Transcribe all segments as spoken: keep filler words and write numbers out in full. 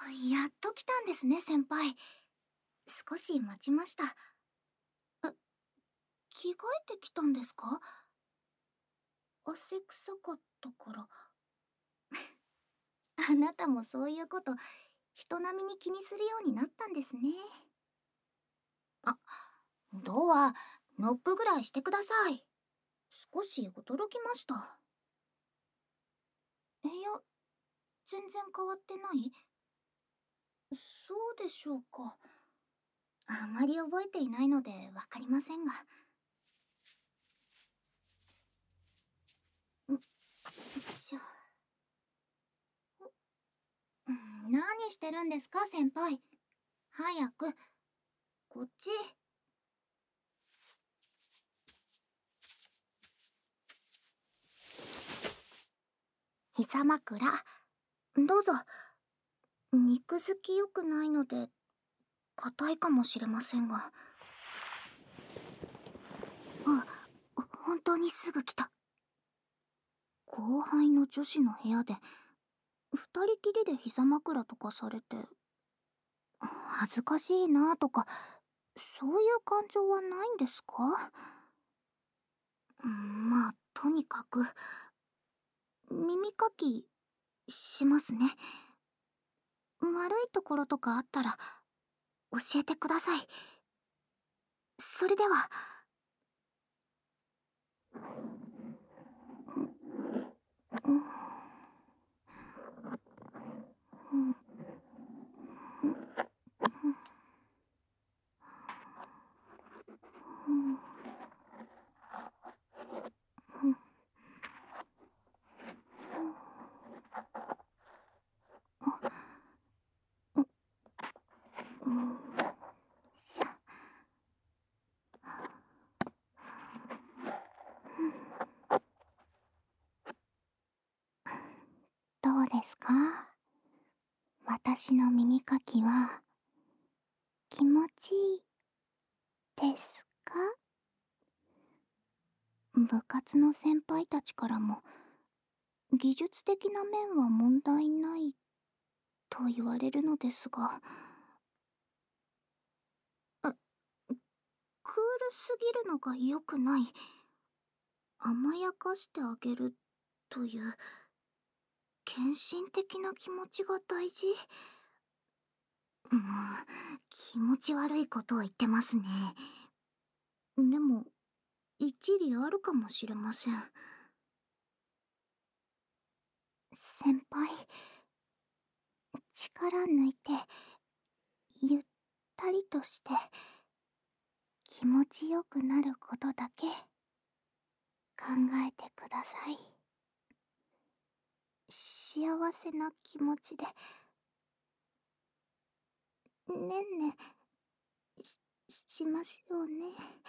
やっと来たんですね、先輩。少し待ちました。え、着替えてきたんですか？汗臭かったから。あなたもそういうこと、人並みに気にするようになったんですね。あ、ドア、ノックぐらいしてください。少し驚きました。部屋、全然変わってない？そうでしょうか。あまり覚えていないのでわかりませんが。ん、よいしょ。うん、何してるんですか、先輩。早く、こっち。膝枕、どうぞ。肉付き良くないので、硬いかもしれませんが。あ、本当にすぐ来た。後輩の女子の部屋で、二人きりで膝枕とかされて、恥ずかしいなとか、そういう感情はないんですか？まあ、とにかく、耳かき、しますね。悪いところとかあったら、教えてください。それでは。うん、うん、うん、うん、うん、しゃ。どうですか？私の耳かきは気持ちいいですか？部活の先輩たちからも技術的な面は問題ないと言われるのですが、あ、クールすぎるのが良くない。甘やかしてあげるという献身的な気持ちが大事。うん、気持ち悪いことを言ってますね。でも、一理あるかもしれません。先輩、力抜いて、ゆったりとして、気持ちよくなることだけ考えてください。幸せな気持ちで、ねんねし、しましょうね。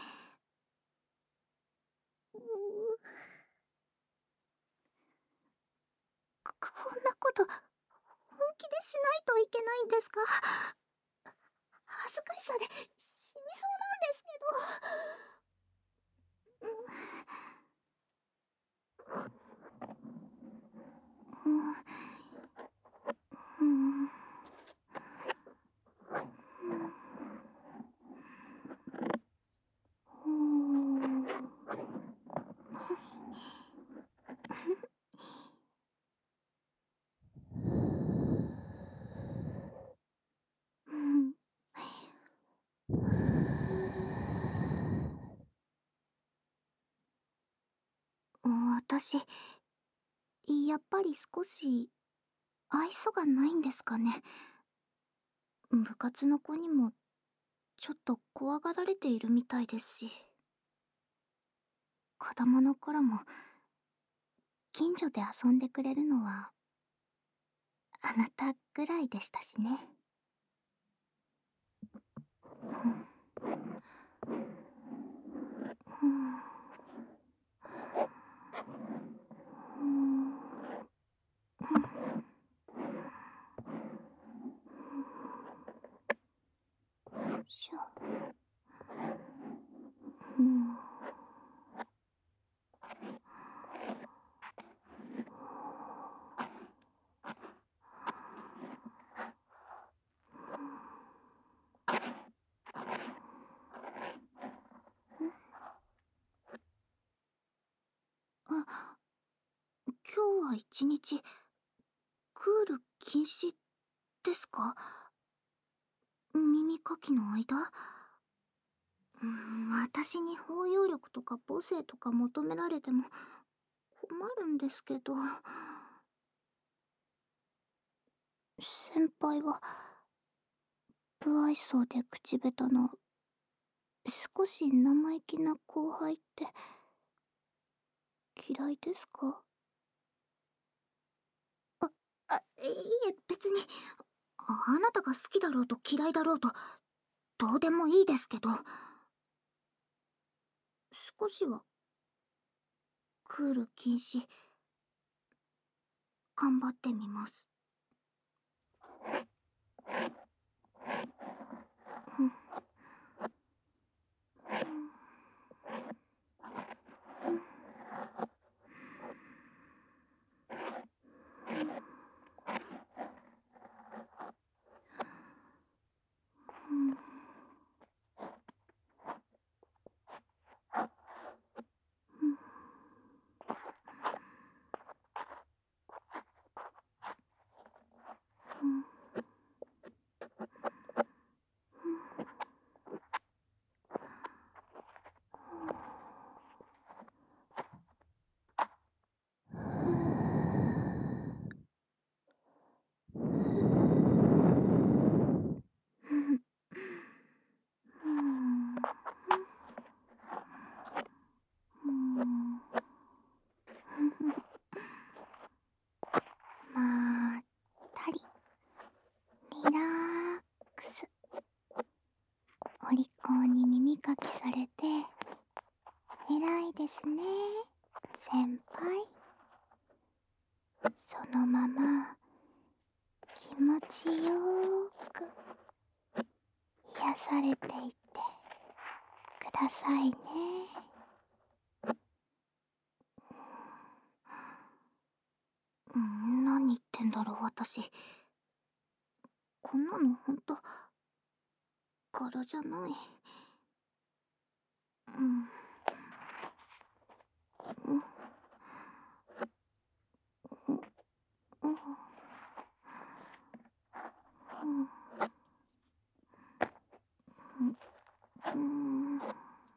うー、こんなこと、本気でしないといけないんですか？恥ずかしさで死にそうなんですけど。うん、うん、うん、うん、うん。私、やっぱり少し愛想がないんですかね。部活の子にもちょっと怖がられているみたいですし。子供の頃も近所で遊んでくれるのはあなたぐらいでしたしね。うん、うん、うん、しょ。うん、 あ、今日は一日、クール禁止ですか？耳かきの間？うーん、私に包容力とか母性とか求められても困るんですけど。先輩は、不愛想で口下手な、少し生意気な後輩って嫌いですか？あ、あ、いいえ、別に、ああなたが好きだろうと嫌いだろうと、どうでもいいですけど、少しは、クール禁止、頑張ってみます。うん。うん。うん。うん。うん。うん。まったり、リラックス。お利口に耳かきされて、偉いですね、先輩。そのまま、気持ちよーく、癒されていってくださいね。うん、何言ってんだろう、私。こんなのほんと、柄じゃない。うん。うん。うん。うん。うん。うん。ん？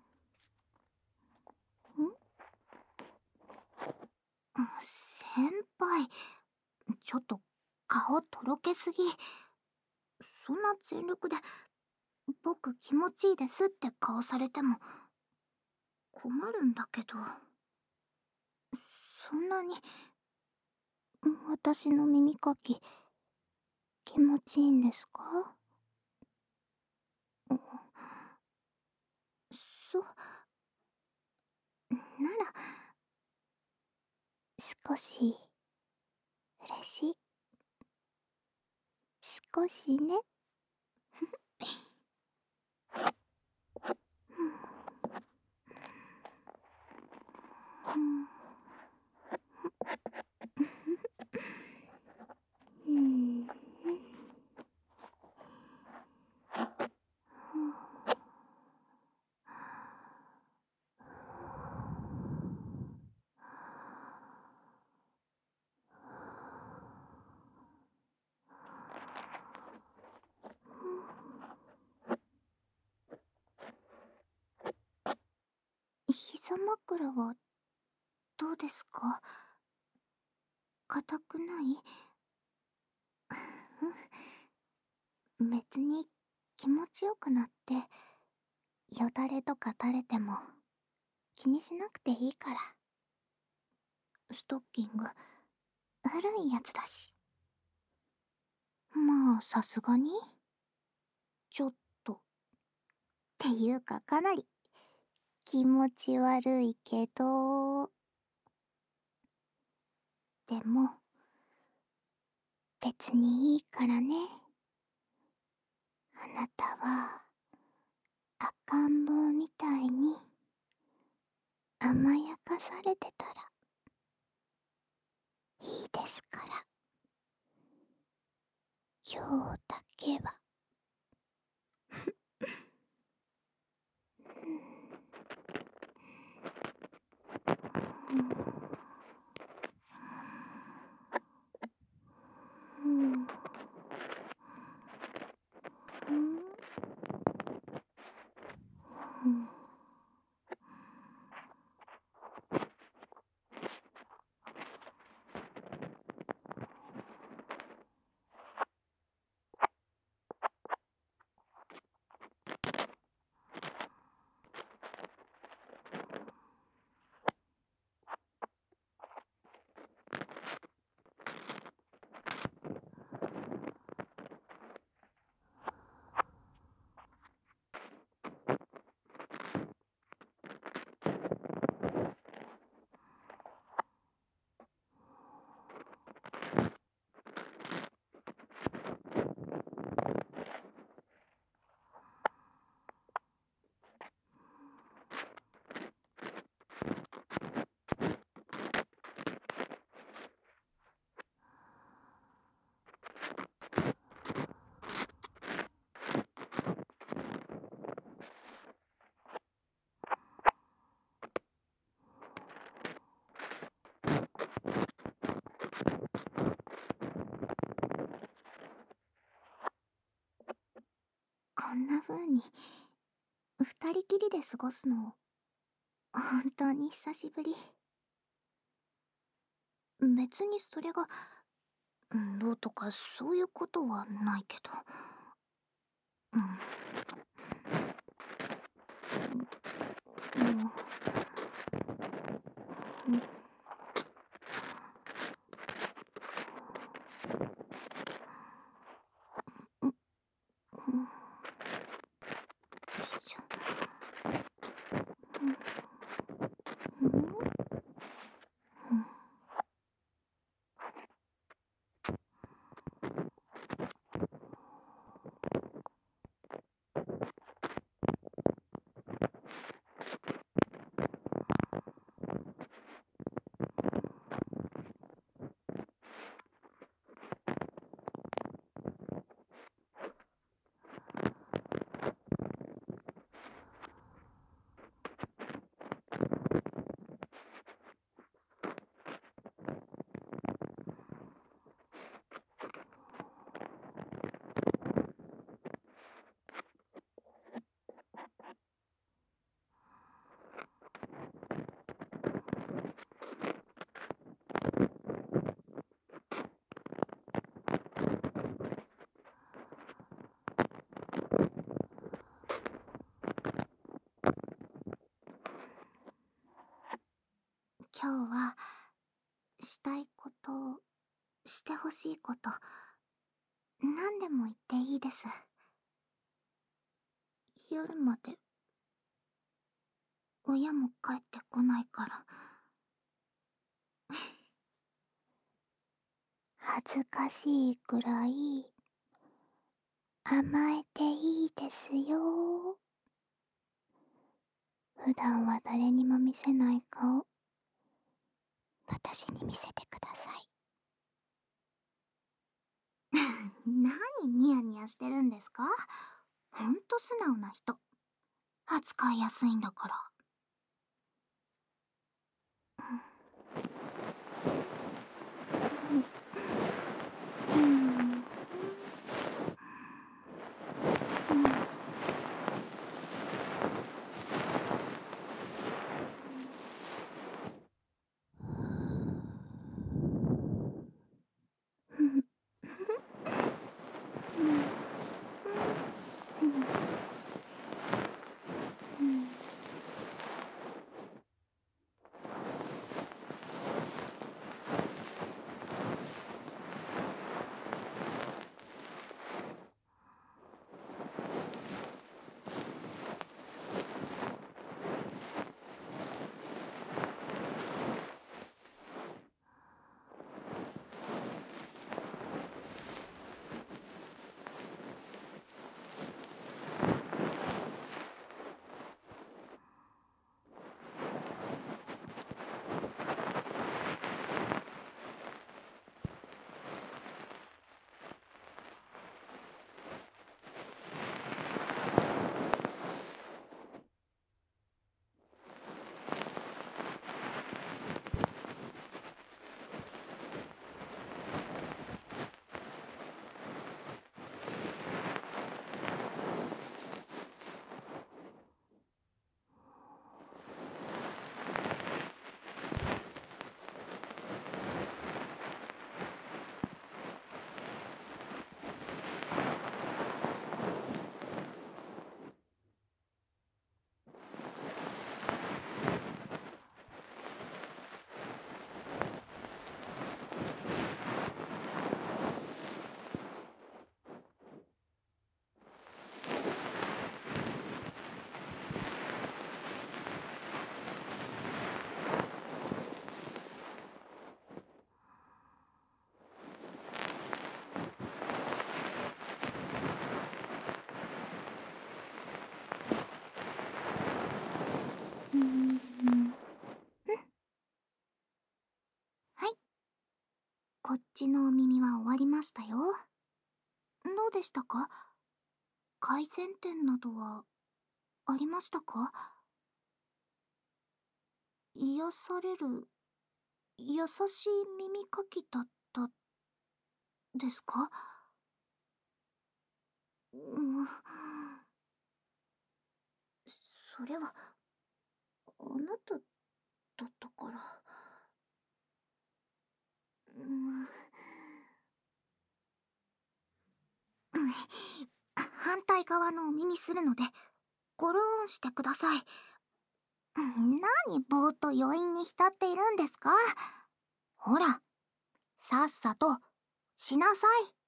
先輩、ちょっと顔とろけすぎ。そんな全力で僕気持ちいいですって顔されても困るんだけど。そんなに私の耳かき気持ちいいんですか？そ、なら少し嬉しい。少しね。うん。うん。膝枕はどうですか？硬くない？うん。別に気持ちよくなってよだれとか垂れても気にしなくていいから。ストッキング古いやつだし。まあさすがにちょっとっていうかかなり気持ち悪いけど、でも別にいいからね。あなたは赤ん坊みたいに甘やかされてたらいいですから。今日だけは。うん。 に二人きりで過ごすの本当に久しぶり。別にそれがうんどうとかそういうことはないけど。うん。もう、うん。うん、うん。しょ。うん。うん？うん。今日はしたいこと、してほしいこと、何でも言っていいです。夜まで親も帰ってこないから。恥ずかしいくらい甘えていいですよ。普段は誰にも見せない顔、私に見せてください。何ニヤニヤしてるんですか？ほんと素直な人。扱いやすいんだから。うん。うん。うん。ふふ。うん。うん。うん。うん。うん。うん。はい。こっちのお耳は終わりましたよ。どうでしたか？改善点などはありましたか？癒される、優しい耳かきだったですか？うん。 それはあなただったから。うん、反対側のお耳するのでゴローンしてください。何ぼーっと余韻に浸っているんですか？ほら、さっさとしなさい。